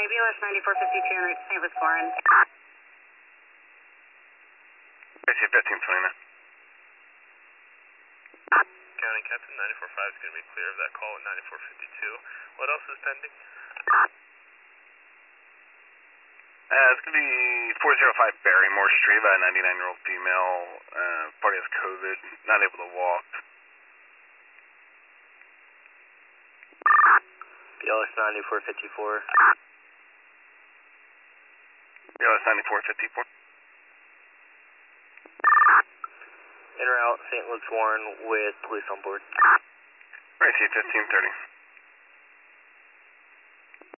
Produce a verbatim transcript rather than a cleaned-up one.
B L S ninety-four fifty-two in route to Saint Louis Foreign. I see fifteen twenty-nine. County Captain ninety-four five is going to be clear of that call at ninety-four fifty-two. What else is pending? Uh, it's going to be four oh five Barrymore Street, about a ninety-nine-year-old female. Uh, party has COVID, not able to walk. B L S ninety-four fifty-four. B L S ninety-four fifty-four. En route, Saint Louis Warren with police on board. I see fifteen thirty.